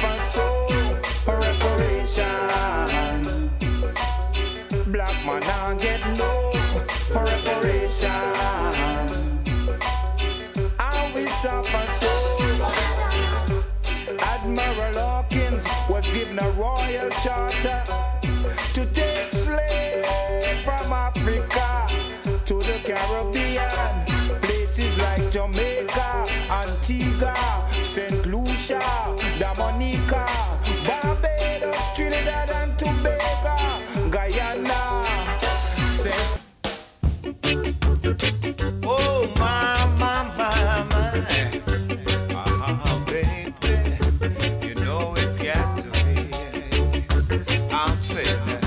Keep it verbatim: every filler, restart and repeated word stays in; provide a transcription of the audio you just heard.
suffer so reparation. Black man not get no reparation. And we suffer so. Admiral Hawkins was given a royal charter to take slaves from Africa to the Caribbean, places like Jamaica, Antigua, Saint Lucia, Dominica, Barbados, Trinidad and Tobago, Guyana. Saint oh my, my, my, my. Ah, baby, you know it's got to be. I'm saying that.